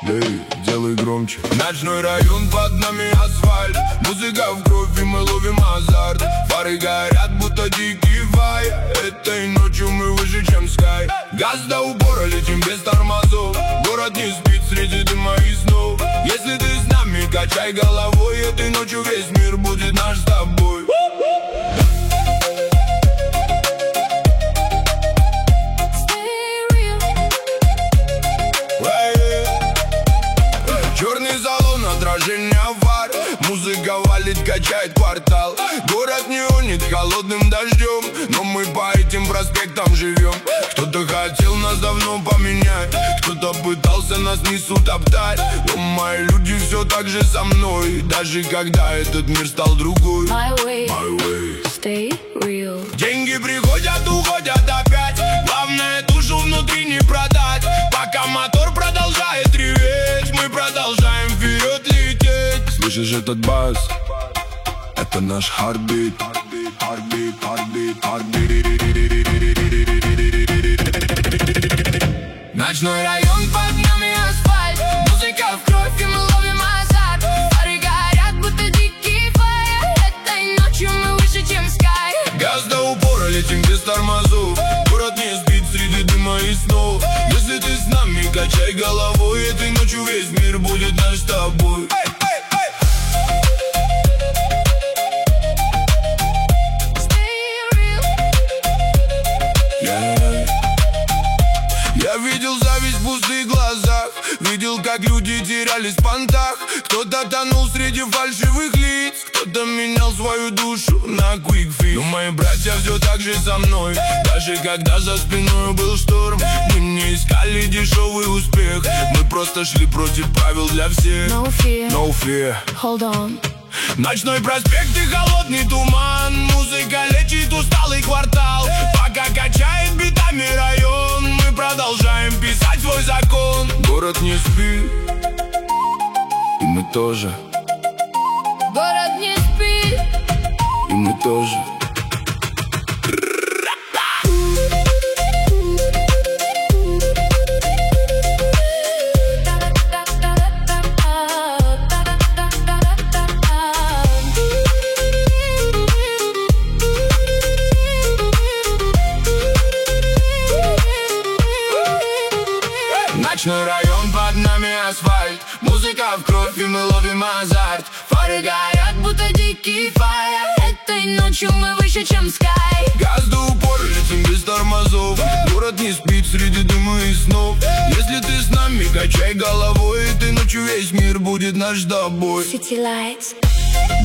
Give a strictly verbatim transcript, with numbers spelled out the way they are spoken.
Эй, делай громче. Ночной район, под нами асфальт, музыка в кровь и мы ловим азарт. Фары горят, будто дикий фай. Этой ночью мы выше, чем скай. Газ до упора, летим без тормозов. Город не спит среди дыма и снов. Если ты с нами, качай головой. Этой ночью весь мир будет наш с тобой. Черный салон, отражение фар. Музыка валит, качает квартал. Город неонит холодным дождем, но мы по этим проспектам живем. Кто-то хотел нас давно поменять, кто-то пытался нас низу топтать. Но мои люди все так же со мной, даже когда этот мир стал другой. My way, My way. Stay real. Деньги приходят, уходят опять. Главное, душу внутри не продать. Пока мотор продолжает реветь, мы продолжаем вперед лететь. Слышишь этот бас? Это наш heartbeat. Heartbeat, heartbeat, heartbeat. Ночной район, под нами асфальт, музыка в кровь и мы ловим азарт. Фары горят, будто дикий фаер. Этой ночью мы выше, чем скай. Газ до упора, летим без тормозов. Город не спит среди дыма и снов. Если ты с нами, качай головой. Этой ночью весь мир будет наш с тобой. Я видел зависть в пустых глазах, видел, как люди терялись в понтах. Кто-то тонул среди фальшивых лиц, кто-то менял свою душу на quick fix. Но мои братья все так же со мной, даже когда за спиной был шторм. Мы не искали дешевый успех, мы просто шли против правил для всех. No fear, No fear. Hold on. Ночной проспект и холодный туман. Музыка лечит усталый квартал. Пока качает битами район, мы продолжаем писать свой закон. Город не спит, и мы тоже. Город не спит, И мы тоже. Ночной район, под нами асфальт, музыка в кровь и мы ловим азарт. Фары горят, будто дикий фаер. Этой ночью мы выше, чем скай. Газ до упора, летим без тормозов. Город не спит среди дыма и снов. Если ты с нами, качай головой. Этой ночью весь мир будет наш с тобой. City lights.